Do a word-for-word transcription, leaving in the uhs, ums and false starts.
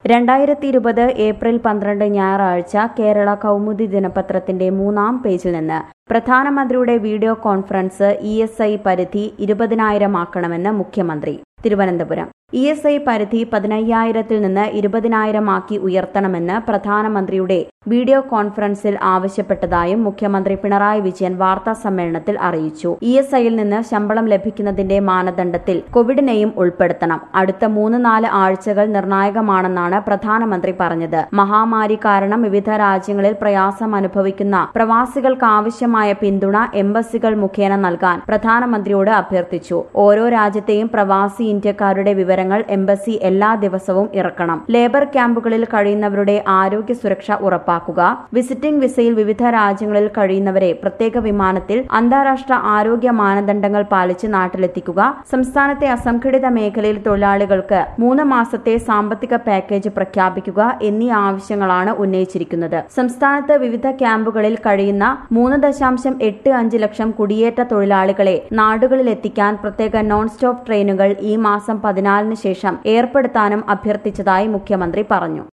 രണ്ടായിരത്തി ഇരുപത് ഏപ്രിൽ പന്ത്രണ്ട് ഞായറാഴ്ച കേരള കൗമുദി ദിനപത്രത്തിന്റെ മൂന്നാം പേജിൽ നിന്ന് പ്രധാനമന്ത്രിയുടെ video conference E S I പരിധി ഇരുപതിനായിരമാക്കണമെന്ന് മുഖ്യമന്ത്രി. തിരുവനന്തപുരം ഇ എസ് ഐ പരിധി പതിനയ്യായിരത്തിൽ നിന്ന് ഇരുപതിനായിരമാക്കി ഉയർത്തണമെന്ന് പ്രധാനമന്ത്രിയുടെ വീഡിയോ കോൺഫറൻസിൽ ആവശ്യപ്പെട്ടതായും മുഖ്യമന്ത്രി പിണറായി വിജയൻ വാർത്താ സമ്മേളനത്തിൽ അറിയിച്ചു. ഇ എസ് ഐയിൽ നിന്ന് ശമ്പളം ലഭിക്കുന്നതിന്റെ മാനദണ്ഡത്തിൽ കോവിഡിനെയും ഉൾപ്പെടുത്തണം. അടുത്ത മൂന്ന് നാല് ആഴ്ചകൾ നിർണായകമാണെന്നാണ് പ്രധാനമന്ത്രി പറഞ്ഞത്. മഹാമാരി കാരണം വിവിധ രാജ്യങ്ങളിൽ പ്രയാസം അനുഭവിക്കുന്ന പ്രവാസികൾക്ക് ആവശ്യമായ പിന്തുണ എംബസികൾ മുഖേന നൽകാൻ പ്രധാനമന്ത്രിയോട് അഭ്യർത്ഥിച്ചു. ഓരോ രാജ്യത്തെയും പ്രവാസി ഇന്ത്യക്കാരുടെ വിവരങ്ങൾ എംബസി എല്ലാ ദിവസവും ഇറക്കണം. ലേബർ ക്യാമ്പുകളിൽ കഴിയുന്നവരുടെ ആരോഗ്യ സുരക്ഷ ഉറപ്പാക്കുക. വിസിറ്റിംഗ് വിസയിൽ വിവിധ രാജ്യങ്ങളിൽ കഴിയുന്നവരെ പ്രത്യേക വിമാനത്തിൽ അന്താരാഷ്ട്ര ആരോഗ്യ മാനദണ്ഡങ്ങൾ പാലിച്ച് നാട്ടിലെത്തിക്കുക. സംസ്ഥാനത്തെ അസംഘടിത മേഖലയിൽ തൊഴിലാളികൾക്ക് മൂന്ന് മാസത്തെ സാമ്പത്തിക പാക്കേജ് പ്രഖ്യാപിക്കുക എന്നീ ആവശ്യങ്ങളാണ് ഉന്നയിച്ചിരിക്കുന്നത്. സംസ്ഥാനത്ത് വിവിധ ക്യാമ്പുകളിൽ കഴിയുന്ന മൂന്ന് ദശാംശം എട്ട് അഞ്ച് ലക്ഷം കുടിയേറ്റ തൊഴിലാളികളെ നാടുകളിലെത്തിക്കാൻ പ്രത്യേക നോൺ സ്റ്റോപ്പ് ട്രെയിനുകൾ ഈ മാസം പതിനാലിന് ശേഷം ഏർപ്പെടുത്താനും അഭ്യർത്ഥിച്ചതായി മുഖ്യമന്ത്രി പറഞ്ഞു.